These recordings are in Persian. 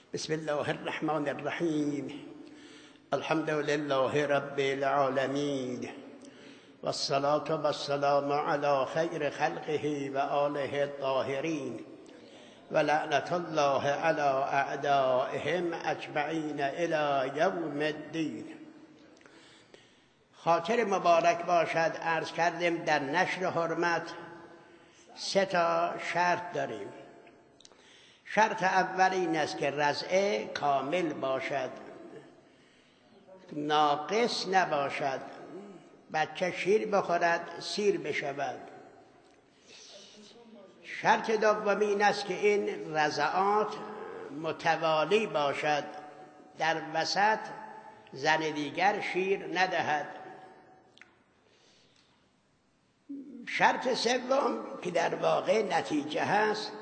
بسم الله الرحمن الرحیم. الحمد لله رب العالمین والصلاة والسلام على خیر خلقه و آله الطاهرین و لعنت الله على اعدائهم اجمعین الی یوم الدین. خاطر مبارک باشد. عرض کردیم در نشر حرمت 3 شرط داریم. شرط اول این است که رضعه کامل باشد، ناقص نباشد، بچه شیر بخورد سیر بشود. شرط دوم این است که این رضعات متوالی باشد، در وسط زن دیگر شیر ندهد. شرط سوم که در واقع نتیجه هست،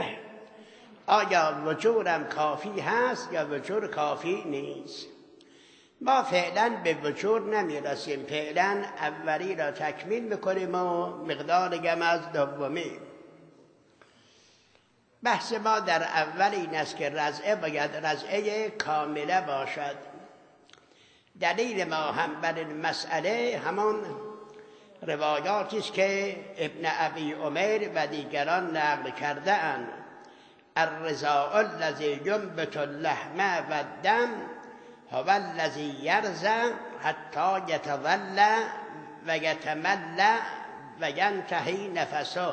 آیا وجورم کافی هست یا وجور کافی نیست. ما فعلا به وجور نمیرسیم، فعلا اولی را تکمیل میکنیم و مقدار کم از دومی. بحث ما در اول این است که رضعه باید رضعه کامله باشد. دلیل ما هم بر این مسئله همان روایاتی است که ابن ابی عمر و دیگران نقل کرده اند. الرضاع الذی ینبت اللحم و الدم هو الذی یرضع حتی یتظل و یتملع و ینتهی نفسه.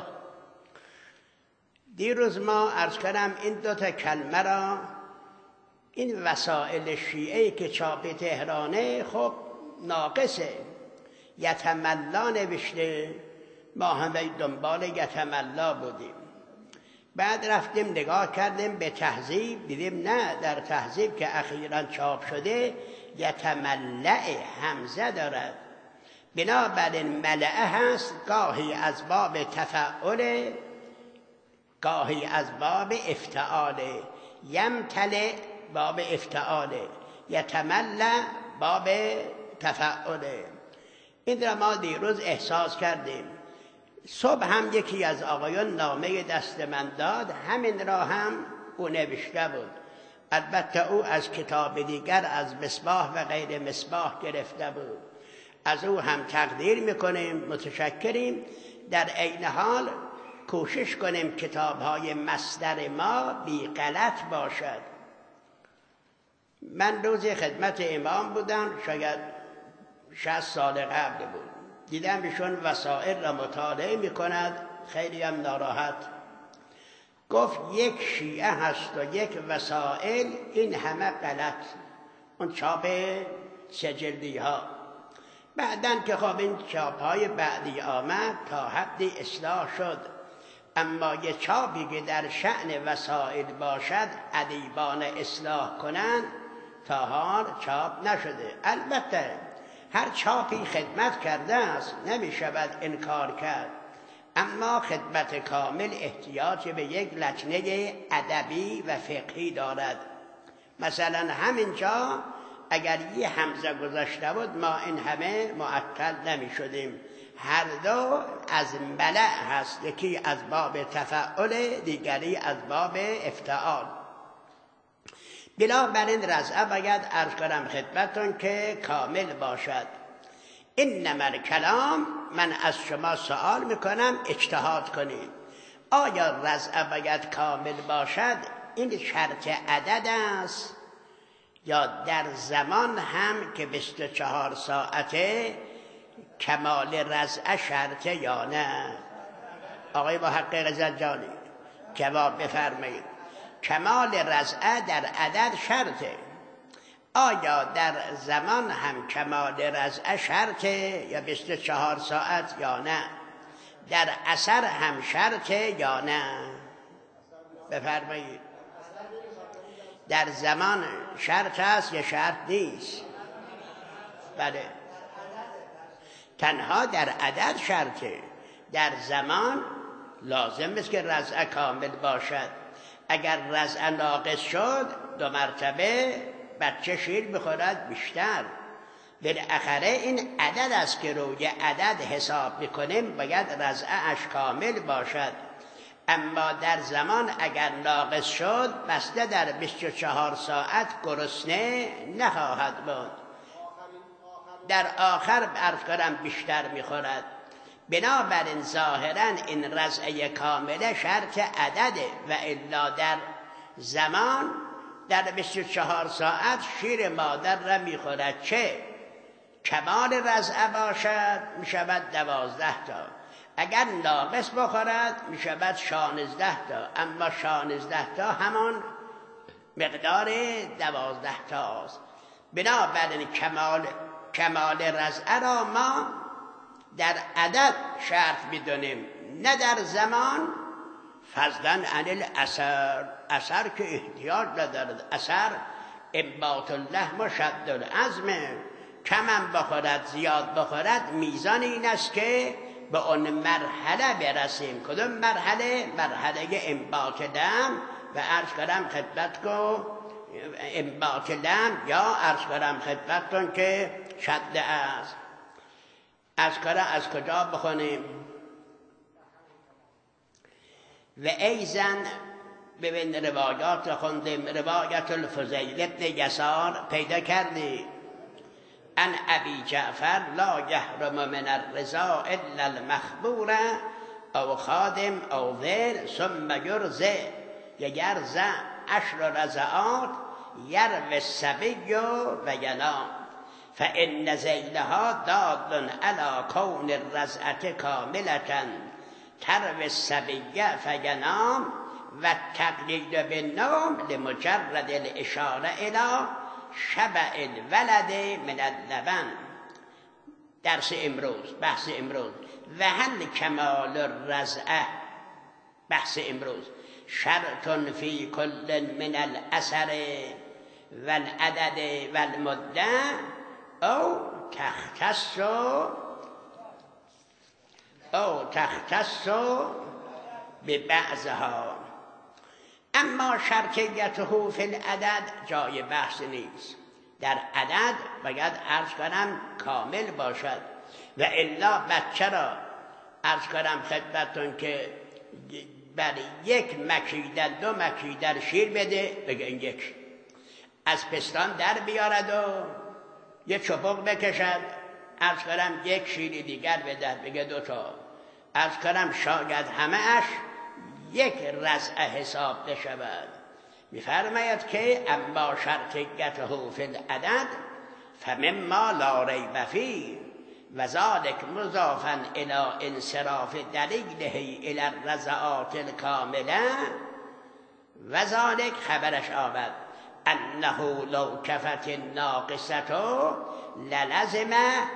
دیروز ما عرض کردم این 2 کلمه را، این وسائل شیعه که چاپ تهرانه خب ناقصه. یتملا نوشته، ما همه دنبال یتملا بودیم. بعد رفتیم نگاه کردیم به تهذیب، دیدیم نه، در تهذیب که اخیراً چاپ شده یتملع همزه دارد. بنابراین ملعه هست، گاهی از باب تفعل، گاهی از باب افتعال. یمتلع باب افتعال، یتملع باب تفعل. این را ما دیروز احساس کردیم. صبح هم یکی از آقایان نامه دست من داد، همین را هم او نوشته بود. البته او از کتاب دیگر، از مصباح و غیر مصباح گرفته بود. از او هم تقدیر میکنیم، متشکریم. در عین حال کوشش کنیم کتاب‌های مصدر ما بی غلط باشد. من روزی خدمت امام بودم، شاید 60 سال قبل بود. دیدم ایشون وسائل را مطالعه میکند، خیلی هم ناراحت. گفت یک شیعه هست و یک وسائل، این همه غلط. اون چاپ 3 جلدی ها. بعدن که خب این چاپ های بعدی آمد تا حدی اصلاح شد، اما یه چاپی که در شأن وسائل باشد ادیبان اصلاح کنند تا حال چاپ نشده. البته هر چاپی خدمت کرده است، نمی شود انکار کرد، اما خدمت کامل احتیاج به یک لکنه ادبی و فقهی دارد. مثلا همینجا اگر یه همزه گذاشته بود ما این همه معطل نمی شدیم. هر دو از ملع هست، یکی از باب تفعل، دیگری از باب افتعال. بنابراین رضعه باید عرض کنم خدمتون که کامل باشد. انما الکلام، من از شما سوال میکنم اجتهاد کنید. آیا رضعه باید کامل باشد؟ این شرط عدد است یا در زمان هم که 24 ساعته کمال رضعه شرطه یا نه؟ آقای محقق زنجانی جواب بفرمایید. کمال رضعه در عدد شرطه. آیا در زمان هم کمال رضعه شرطه یا 24 ساعت یا نه؟ در اثر هم شرطه یا نه؟ بفرمایید. در زمان شرط است یا شرط نیست؟ بله، تنها در عدد شرطه. در زمان لازم است که رضعه کامل باشد. اگر رضعه ناقص شد 2 مرتبه بچه شیر بخورد بیشتر. بالاخره این عدد است که روی عدد حساب میکنیم، باید رضعه اش کامل باشد. اما در زمان اگر ناقص شد بسته در 24 ساعت گرسنه نخواهد بود، در آخر عرض کنم بیشتر میخورد. بنابراین ظاهرا این رضعه کامله شرط عدده و الا در زمان در 24 ساعت شیر مادر را میخورد، چه کمال رضعه باشد میشود 12 تا، اگر ناقص بخورد میشود 16 تا، اما 16 تا همان مقدار 12 تاست. بنابراین کمال رضعه را ما در عدد شرط میدونیم، نه در زمان. فضلا عن الاثر، اثر که احتیاج ندارد، اثر انبات اللحم و شد العظم، کم بخورد زیاد بخورد میزان این است که به اون مرحله برسیم. کدوم مرحله؟ مرحله انبات لحم و عرض کنم خدمت کو انبات لحم، یا عرض کنم خدمتتون که شد است. از کجا بخونیم؟ و ایزن ببین روایات خوندیم، روایت الفضیل ابن یسار پیدا کردی ان ابی جعفر لا یحرم من الرضا الا المخبور او خادم او ذر ثم یرزه یرزه 10 رضعات یروی الصبی و ینام فان ذیلها دال علی کون الرضعة کاملة تروی الصبی فینام و تقلید بالنوم لمجرد الاشاره الی شبع الولد من اللبن. درس امروز، بحث امروز، و هل کمال الرضعه، بحث امروز، شرط فی کل من الاثر والعدد والمده او تختص ببعضها. اما شرطیته فی العدد جای بحث نیست، در عدد باید عرض کنم کامل باشد، و الا بچه را عرض کنم خدمتون که برای 1 مکیدر 2 مکیدر شیر بده، بگه این 1 از پستان در بیارد و 1 چپق بکشد، عرض کنم 1 شیر دیگر بده، بگه 2 تا، عرض کنم شاید همه اش 1 رضعه حساب بشود. میفرماید که اما شرطیته فی العدد فمما لا ریب فیه و ذلک مضافا الی انصراف دلیله الی الرضعات الکامله و ذلک خبرش آمد انه لو کفت الناقصه للزم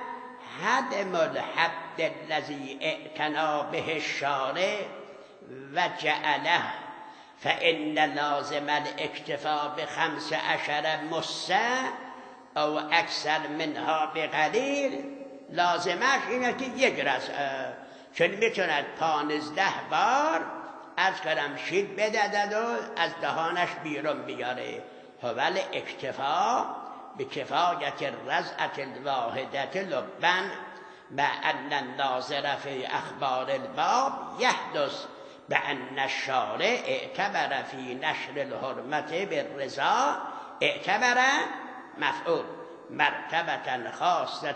هدم الحد الذی اعتنا به الشارع و جعله فإن لازم الاکتفا ب15 مسه او اکثر منها بقلیل، لازمش اینه که 1 رضعه، چون میتوند 15 بار از کنم شیر بدهد و از دهانش بیرون بیاره. هول اکتفا به کفایت الرضعة الواحدة لبا مع ان الناظر فی اخبار الباب یحدث بأن الشارع اعتبر فی نشر الحرمة بالرضا اعتبر مفعول مرتبة خاصة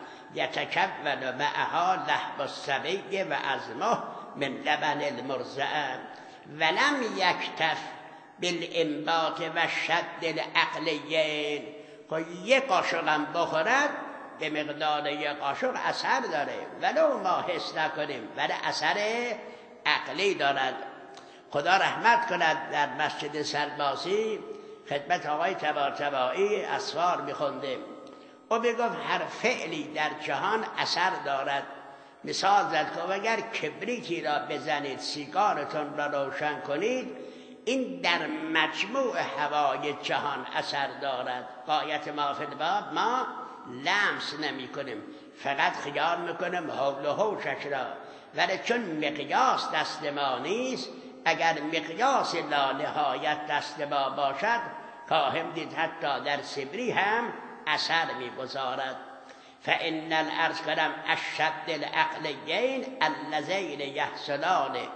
یتکون معها لحم الصبی و عظمه من لبن المرضعه ولم یکتف بالانبات و شد العقلیین. خب 1 قاشق هم بخورد به مقدار 1 قاشق اثر داره، ولو ما حس نکنیم، ولی اثر عقلی دارد. خدا رحمت کند، در مسجد سلباسی خدمت آقای طباطبایی اسفار میخوندیم، او میگفت هر فعلی در جهان اثر دارد. مثال زد که اگر کبریتی را بزنید، سیگارتون را روشن کنید، این در مجموع هوای جهان اثر دارد. غایت ما فی الباب ما لمس نمی کنیم، فقط خیال میکنیم حول و حوشش را، ولی چون مقیاس دست ما نیست، اگر مقیاس لانهایت دست ما باشد، خواهم دید حتی در سبری هم اثر میگذارد. فإن الارض کنم الشد العقلیین اللذین یحصلان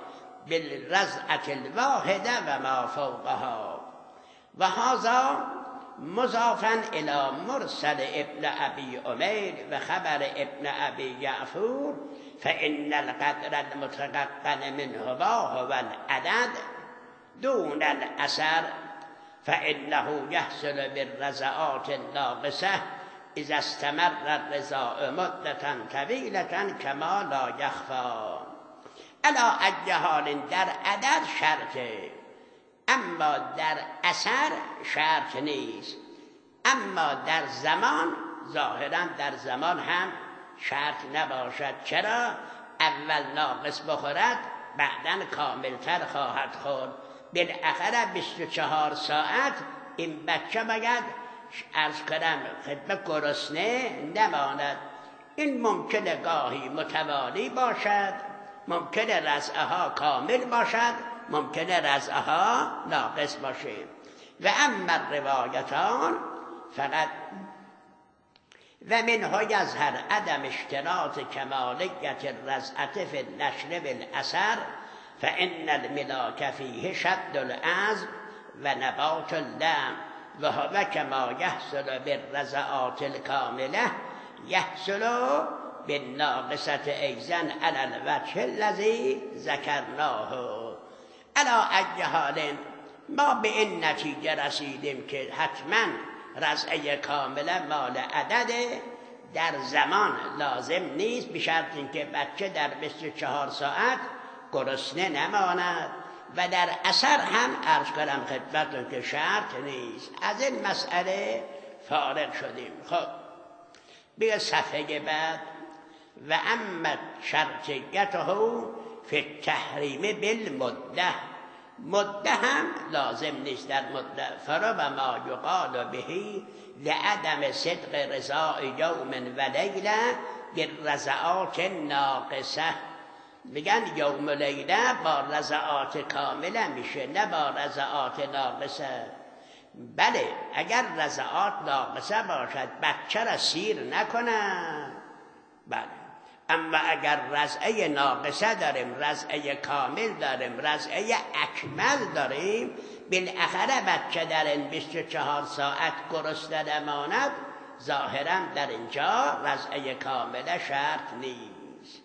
بالرضعة الواحده و ما فوقها و هذا مضافا الى مرسل ابن ابی عمیر و خبر ابن ابی جعفر فان القدر المتقن منه هو العدد دون الاثر فانه يحصل بالرضعات الناقصه اذا استمر الرضاع مدة طویلة كما لا يخفى. علی ای حال در عدد شرطه، اما در اثر شرط نیست. اما در زمان ظاهرا در زمان هم شرط نباشد. چرا؟ اول ناقص بخورد بعداً کاملتر خواهد خورد. بالاخره 24 ساعت این بچه باید عرض کنم خدمت گرسنه نماند. این ممکنه گاهی متوالی باشد، ممکنه رضعها کامل باشد، ممکنه رضعها ناقص باشه. و اما روایتان فقط و منها یظهر عدم اشتراط کمالیت الرضعة فی النشر بالاثر فان الملاک فیه شد العظم و نبات اللحم و هو کما یحصل بالرضعات الکامله یحصل بالناقصة ایضا علی الوجه الذی ذکرناه. علی ای حال ما به این نتیجه رسیدیم که حتما رضعه کامله مال عدده، در زمان لازم نیست، به شرط اینکه بچه در 24 ساعت گرسنه نماند و در اثر هم عرض کنم خدمتتون که شرط نیست. از این مسئله فارغ شدیم. خب بیا صفحه بعد. و اما شرطیته فی التحریم بالمده، مده هم لازم نیست در مده. فرا و ما یقال بهی لعدم صدق رضاع یوم و لیله بالرضعات ناقصه. میگن یوم و لیله با رضعات کامله میشه، نه با رضعات ناقصه. بله اگر رضعات ناقصه باشد بچه را سیر نکنه، بله. اما اگر رضعه ناقصه داریم، رضعه کامل داریم، رضعه اکمل داریم، بالاخره بچه در این 24 ساعت گرسنه نماند، ظاهرا در اینجا رضعه کامله شرط نیست.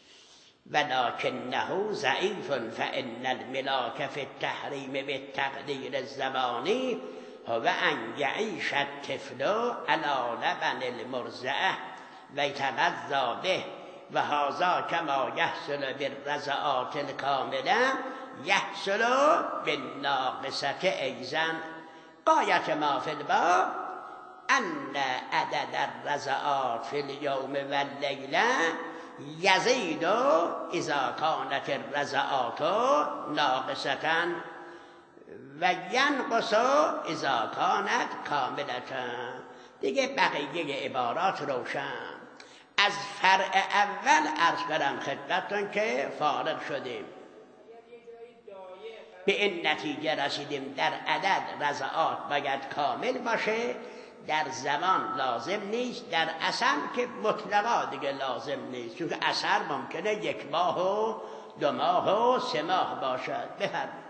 ولکنه ضعیف فان الملاک فی التحریم بالتقدیر الزمانی هو ان یعیش الطفل علی لبن المرضعه و یتغذی به و هذا کما یحصل بالرضعات الکامله یحصل بالناقصه ایضا. غایت ما فی الباب ان عدد الرضعات فی اليوم و اللیله یزید اذا کانت الرضعات ناقصه و ینقص اذا کانت کامله. دیگه بقیه عبارات روشن. از فرع اول عرض کردم خدمتتون که فارغ شدیم، به این نتیجه رسیدیم در عدد رضعات باید کامل باشه، در زمان لازم نیست، در اثر که مطلقا دیگه لازم نیست، چون اثر ممکنه 1 ماه و 2 ماه و 3 ماه باشد. بفرمایید.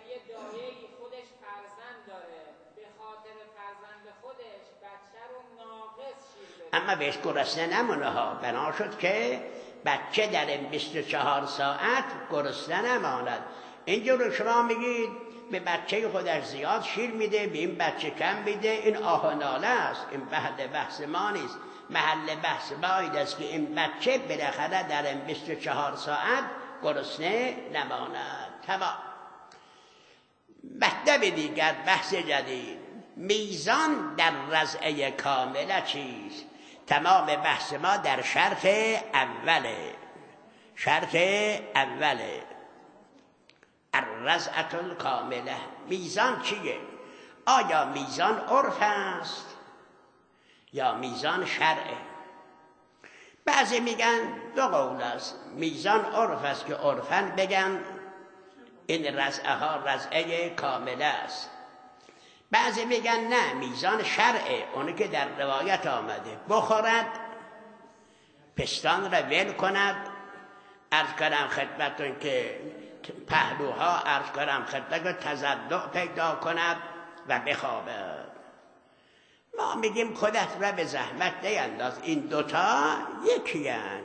اما بهش گرسنه نمونه ها، بنا شد که بچه در این 24 ساعت گرسنه نماند. اینجور شما میگید به بچه خودش زیاد شیر میده، به این بچه کم میده، این آه و ناله است. این بحث ما نیست. محل بحث ما این است که این بچه بالاخره در این 24 ساعت گرسنه نماند. تمام. مطلب دیگر، بحث جدید، میزان در رضعه کامله چیست؟ تمام بحث ما در شرط اوله. شرط اوله الرضعة الکامله. میزان چیه؟ آیا میزان عرف است یا میزان شرعه؟ بعضی میگن 2 قول است. میزان عرف است که عرفاً بگن این رضعه ها رضعه کامله است. بعضی میگن نه، میزان شرعه، اونی که در روایت آمده، بخورد، پستان را ول کند، عرض کنم خدمتون که پهلوها عرض کنم خدمت تضلع پیدا کند و بخوابد. ما میگیم خودت را به زحمت نینداز، این دوتا یکی هن.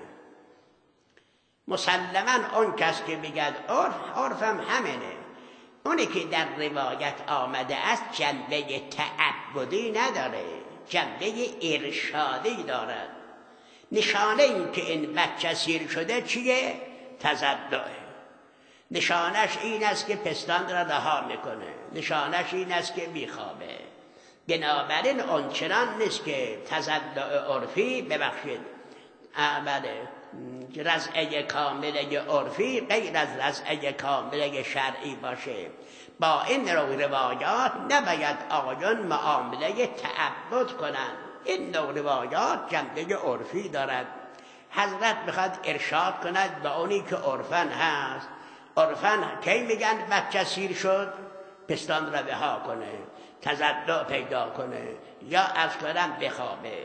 مسلما اون کس که بگد عرفم همینه، اونی که در روایت آمده است جنبه تعبدی نداره، جنبه ارشادی دارد. نشانه این که این بچه سیر شده چیه؟ تضلعه. نشانش این است که پستان را رها میکنه، نشانش این است که میخوابه. بنابراین آنچنان نیست که تضلع عرفی، ببخشید بله، رضعه کامله عرفی غیر از رضعه کامله شرعی باشه. با این روایات نباید آقایان معامله تعبد کنند. این روایات جنبه عرفی دارد. حضرت میخواد ارشاد کند به اونی که عرفن هست. عرفن کی میگن بچه سیر شد؟ پستان را رها کنه، تضلع پیدا کنه یا از کنم بخوابه.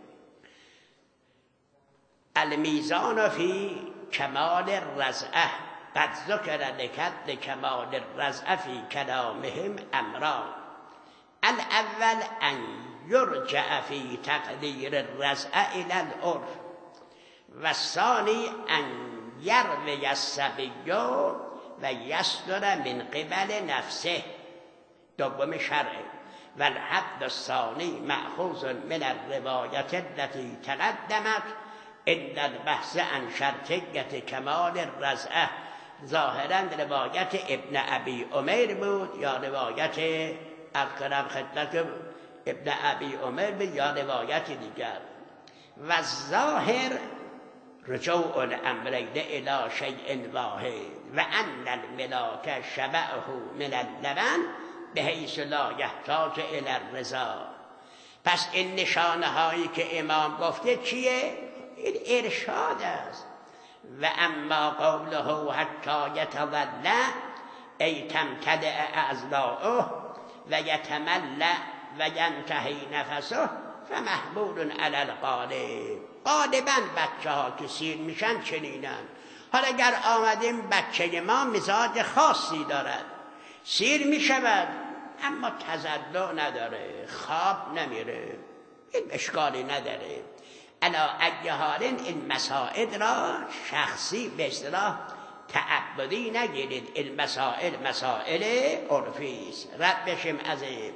المیزان فی کمال الرضعه قد ذکر لکد کمال الرضعه فی کلامهم امران. الاول ان یرجع فی تقدیر الرضعه الی العرف و الثانی ان یروی الصبی و یصدر من قبل نفسه، دوم شرعه. و الحد الثانی مأخوذ من الروایت التي تقدمت ان البحث عن شرطیت کمال الرضعه. ظاهرا روایت ابن ابی عمر بود یا روایت اکرم خدمت ابن ابی عمر بود یا روایت دیگر. و ظاهر رجوع الامرین الی شیء واحد و ان الملاک شبعه من اللبن بحیث لا یحتاج الی الرضا. پس این نشانه هایی که امام گفته چیه؟ این ارشاد است. و اما قوله حتی یتولى ای تمتلئ اعضاؤه و یتملأ و ینتهی نفسه فمحمول علی الغالب. غالبا بچه ها که سیر میشن چنینن. حالا اگر آمدیم بچه ما مزاج خاصی دارد، سیر میشود اما تضلع نداره، خواب نمیره، این اشکالی نداره. علا ای حال این مسائل را شخصی به اصطلاح تعبدی نگیرید. این مسائل عرفی است. رد بشیم از این.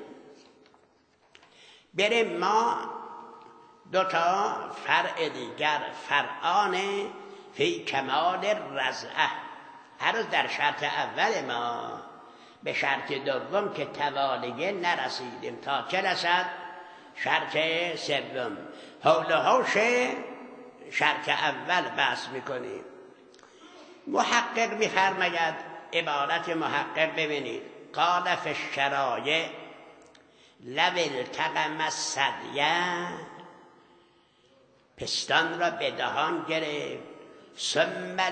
بریم ما دوتا فرع دیگر، فرعان فی کمال الرضعه. هر روز در شرط اول ما به شرط دوم که توالیه نرسیدیم. تا چه رسد؟ شرط سوم. حول حوش شرط اول بحث میکنیم. محقق میفرماید، عبارت محقق ببینید، قال فی الشرایع لو التقم الثدی، پستان را به دهان گرفت، ثم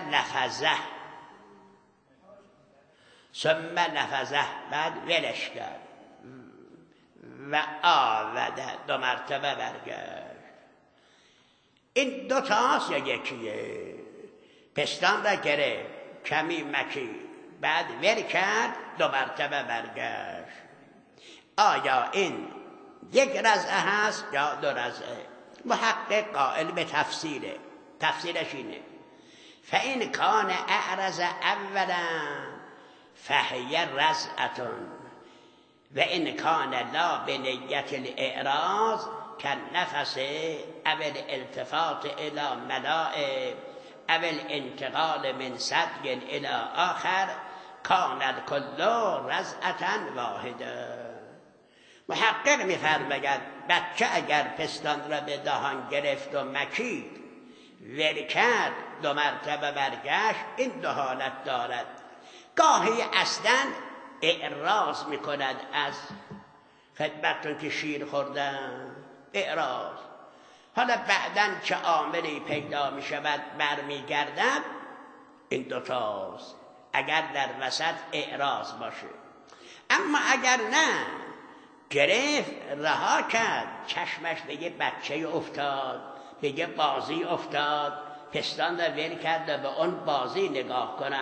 لفظه بعد ولش کرد و آوده، دو مرتبه برگشت. این دو تاست یا یکیه؟ پستان را گرفت، کمی مکی، بعد ول کرد، دو مرتبه برگشت. آیا این یک رضعه هست یا دو رضعه؟ محقق قائل به تفسیرش اینه: فإن کان اعرض اولا فهی رضعة و ان کان لا بنیت الاعراض كالنفس او الالتفات الى ملائم او الانتقال من ثدی الى آخر کان الکل رضعة واحده. محقق می‌فرماید بچه اگر پستان را به دهان گرفت و مکید، ول کرد، دو مرتبه برگشت، این دو حالت دارد. گاهی اصلا اعراض میکند از خدمتتون که شیر خوردن، اعراض. حالا بعداً چه عاملی پیدا میشود برمیگردد، این دوتاست اگر در وسط اعراض باشه. اما اگر نه، گرفت رها کرد، چشمش به یه بچه افتاد، به یه بازی افتاد، پستان را ول کرد و به اون بازی نگاه کند،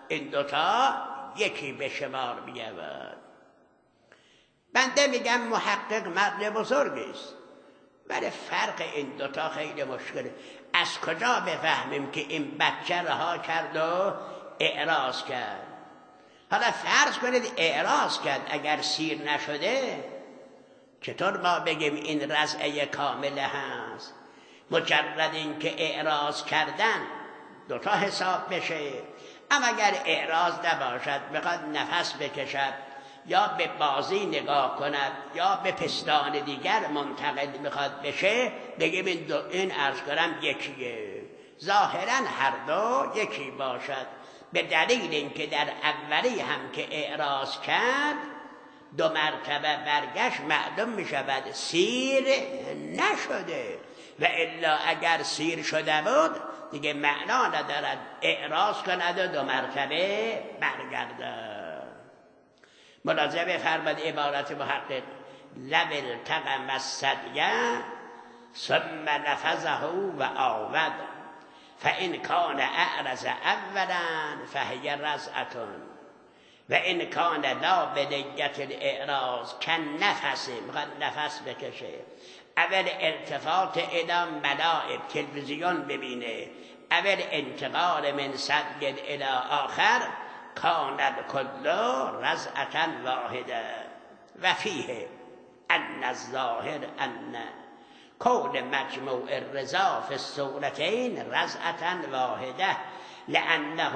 این دوتا یکی به شمار می‌رود. بنده میگم محقق مرد بزرگی است، ولی فرق این دوتا خیلی مشکله. از کجا بفهمیم که این بچه رها کرد و اعراض کرد؟ حالا فرض کنید اعراض کرد، اگر سیر نشده چطور ما بگیم این رضعه کامله هست؟ مجرد این که اعراض کردن دوتا حساب بشه. اما اگر اعراض نباشد، بخواد نفس بکشد یا به بازی نگاه کند یا به پستان دیگر منتقل میخواد بشه، بگیم این عرض کنم یکیه. ظاهرا هر دو یکی باشد، به دلیل اینکه در اولی هم که اعراض کرد 2 مرتبه برگشت، معلوم میشود سیر نشده، و الا اگر سیر شده بود دیگه معنا ندارد اعراض کند و 2 مرتبه برگرده. ملاحظه بفرمایید عبارت محقق: لو التقم الثدی ثم نفذه و آود فان کان اعرض اولا فهی رضعة و ان کان لا بنیت الاعراض كالنفس، میخواد نفس بکشه، اول التفات الى ملاعب تلویزیون ببینه، اول انتقال من صدق الى آخر، کان الکل رضعة واحده و فیه ان الظاهر ان کون مجموع الرضا فی الصورتین رضعة واحده لأنه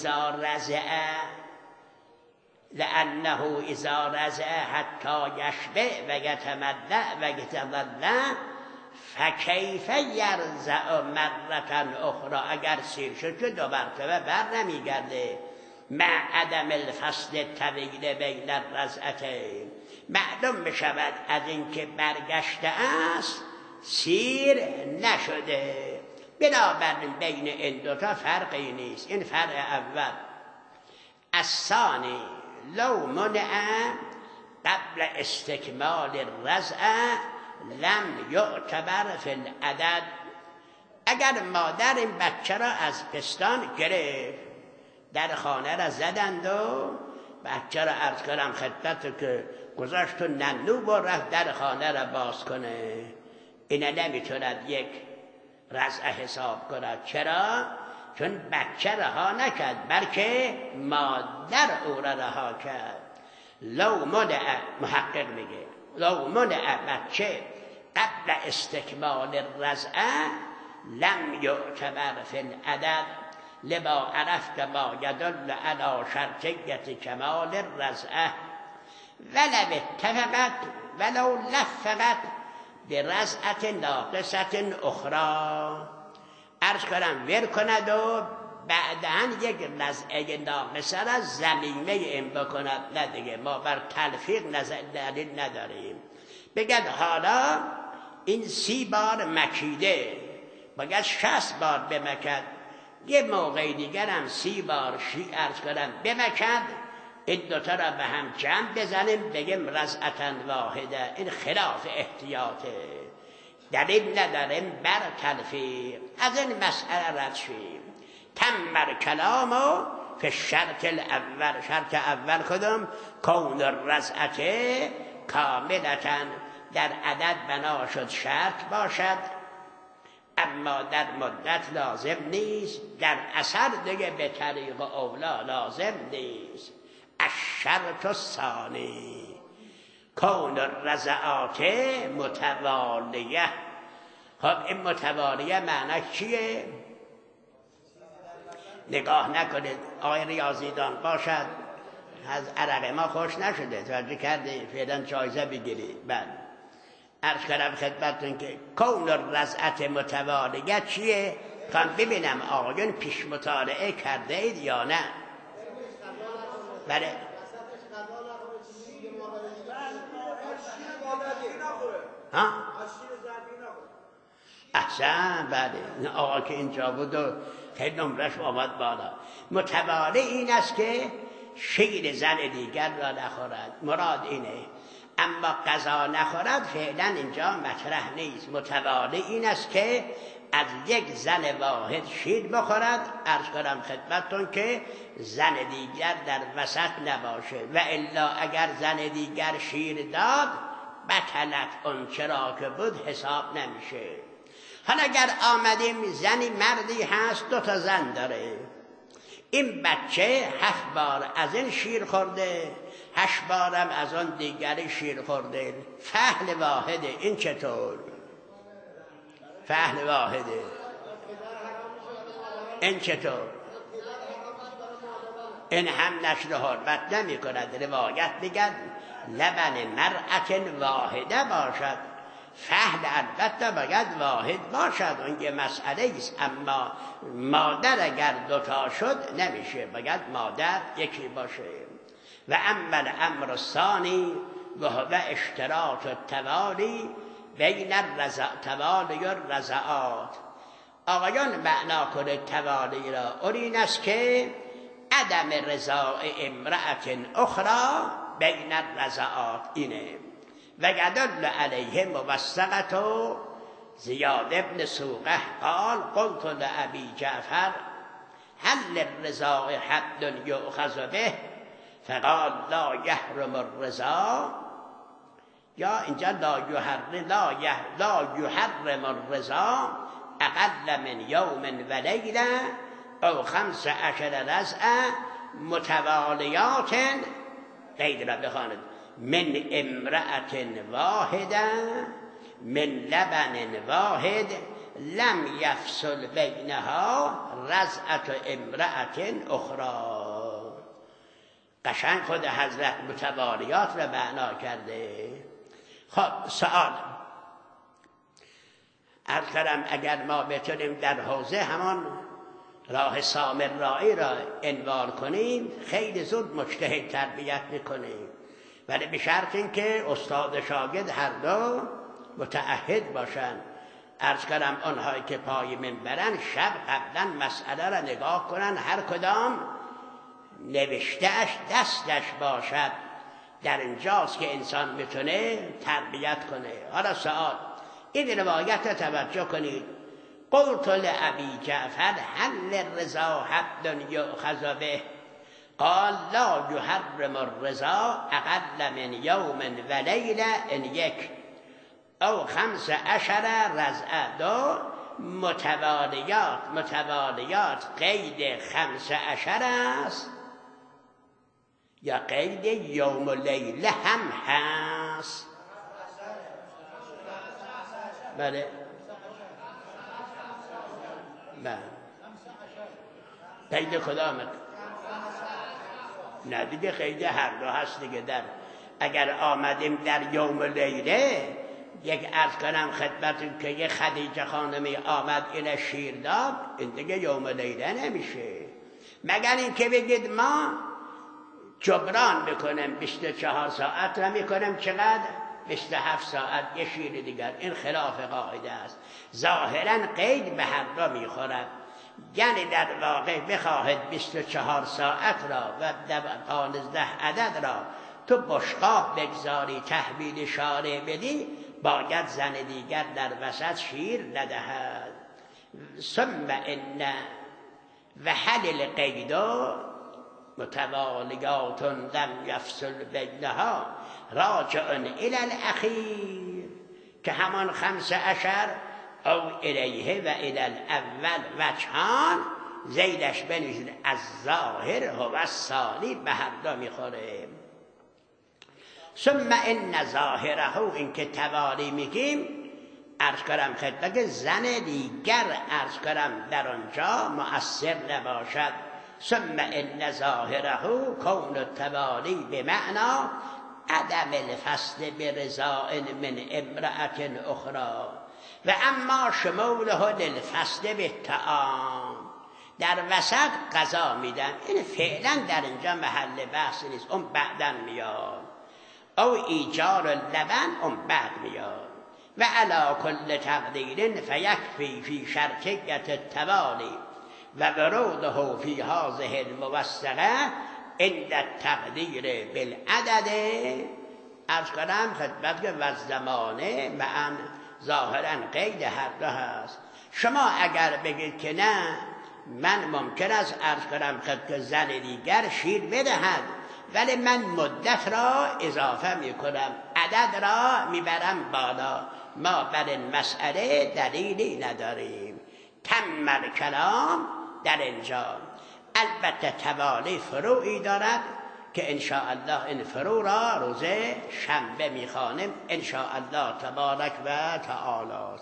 اذا رضع حتی یشبع و یتملع و یتضلع فکیف یرضع مرة اخرى، اگر سیر شد که 2 مرتبه بر نمیگرده. مع عدم الفصل الطویل بین الرضعتین، معلوم بشود از اینکه برگشته است سیر نشده. بنابراین بین این دوتا فرقی نیست. این فرق اول. الثانی لو منع قبل استکمال الرضع لم یعتبر فی العدد، اگر مادر این بچه را از پستان گرفت، در خانه را زدند و بچه را عرض کردم خدمت که گذاشت و ننو با رفت در خانه را باز کنه، اینه نمیتوند یک رضع حساب کند. چرا؟ چون بچه رها نکرد، بلکه مادر او را رها کرد. لو منع، محقق میگه لو منع بچه قبل استکمال الرضع لم یعتبر فی العدد لما عرفت ما یدل علی شرطیت کمال الرضع ولو لفقت برضعة ناقصة اخرى، عرض کنم ور کند و بعداً یک رضعه ناقصه را ضمیمه این بکند. نه دیگه ما بر تلفیق دلیل نداریم. بگد حالا این 30 بار مکیده، باید 60 بار بمکد، یه موقع دیگر هم 30 بار عرض کنم بمکد، این دوتا را به هم جمع بزنیم بگیم رضعة واحده. این خلاف احتیاطه، دلیل نداریم بر تلفیق. از این مسئله رد شیم. تم کلامو فی شرط الاول. شرط اول کدام؟ کون الرضعة کاملتاً، در عدد بنا شد شرط باشد، اما در مدت لازم نیست، در اثر دیگه به طریق اولا لازم نیست. الشرط الثانی کون الرضعات متوالیه. خب این متوالیه معنی چیه؟ نگاه نکنید آقای ریاضیدان باشد از عرق ما خوش نشده، توجه کرده فعلا جایزه بگیرید. بله عرض کردم خدمتتون که کون الرضعة متوالیه چیه؟ خواهم ببینم آقایون پیش مطالعه کرده اید یا نه. بله ها؟ احسن. بله آقا که اینجا بود و خیلی نمرش آمد بالا. متوالی این است که شیر زن دیگر را نخورد. مراد اینه اما غذا نخورد فعلا اینجا مطرح نیست. متوالی این است که از یک زن واحد شیر بخورد. عرض کنم خدمتتون که زن دیگر در وسط نباشه، و الا اگر زن دیگر شیر داد بطلت اون چرا که بود حساب نمیشه. حالا اگر آمدیم زنی مردی هست 2 تا زن داره، این بچه 7 بار از این شیر خورده 8 بارم از آن دیگری شیر خورده، فحل واحده. این چطور؟ فحل واحده. این چطور؟ این هم نشر حرمت نمی کند. روایت میگن لبن مرأة واحده باشد. فحل البته باید واحد باشد، اون یه مسئله است، اما مادر اگر 2 تا شد نمیشه، باید مادر یکی باشه. و اما الامر الثانی و هو اشتراط التوالی بین توالی الرضعات. آقایان معنا کنه توالی را اون است که عدم رضاع امرأة اخرى بین الرضعات اینه. و یدل علیه موثقة زیاد ابن سوقه قال قلت لأبی جعفر هل للرضاع حد یؤخذ به فقال لا یحرم الرضاع، یا اینجا لا یحرم الرضاع اقل من یوم و لیله او 15 رضعه متوالیات. قید را بخواند من امرأة واحده من لبن واحد لم یفصل بینها رضعة امرأة اخرى. قشنگ خود حضرت متوالیات را معنا کرده. خب سوال عرض کردم اگر ما بتونیم در حوزه همان راه سامرایی را عنوان کنیم خیلی زود مجتهد تربیت میکنیم، ولی به شرط اینکه استاد شاگرد هر دو متعهد باشند. عرض کردم آنهایی که پای منبرن شب قبلا مسئله را نگاه کنن، هر کدام نوشتهش دستش باشد. در اینجاست که انسان میتونه تربیت کنه. حالا سوال این روایت را توجه کنید. قلت لأبی جعفر هل للرضاع حد یؤخذ به قال لا یحرم الرضاع اقل من یوم و لیله ان یک او 15 رضعه. 2 متوالیات قید 15 است یا قید یوم و لیله هم هست؟ بله قید کدامه؟ نه دیگه قید هر دو هست دیگه. در اگر آمدیم در یوم لیله یک عرض کنم خدمتون که یه خدیجه خانمی آمد این شیر داد، این دیگه یوم لیله نمیشه، مگر این که بگید ما جبران بکنم 24 ساعت را میکنم چقدر؟ 27 ساعت یه شیر دیگر. این خلاف قاعده است. ظاهرا قید به هر دو میخورد، یعنی در واقع بخواهد 24 ساعت را و 15 عدد را تو بشقاب بگذاری تحویل شارع بدی، باید زن دیگر در وسط شیر ندهد. ثم ان و حل القید متوالیات لم یفصل بینها راجع الی الاخیر که همان 15 او الیه و الی الاول وجهان زیدش بنویسید از ظاهر هو الثانی به هر دو میخوره. ثم ان ظاهره این که توالی میگیم عرض کنم خدمت زن دیگر عرض کنم در آنجا مؤثر نباشد. ثم ان ظاهره کون التوالی بمعنى عدم الفصل برضاء من امرأة اخرى و اما شموله للفصل بالطعام. در وسط غذا میدن، این فعلا در اینجا محل بحث نیست، اون بعدن میاد. او ایجار اللبن اون بعد میاد. و علا کل تقدیر فیکفی فی شرطیت التوالی و وروده فی هذه الموثقه عند التقدیر بالعدد عرض کنم خدمت که وزمانه معن ظاهرا قید هر دو هست. شما اگر بگید که نه من ممکن است عرض کنم خدمت زن دیگر شیر بدهد، ولی من مدت را اضافه می کنم، عدد را میبرم بالا، ما بر این مسئله دلیلی نداریم. تم کلام در اینجا. البته توالی فروعی دارد که انشاءالله این فروع را روز شنبه میخوانیم انشاءالله تبارک و تعالی.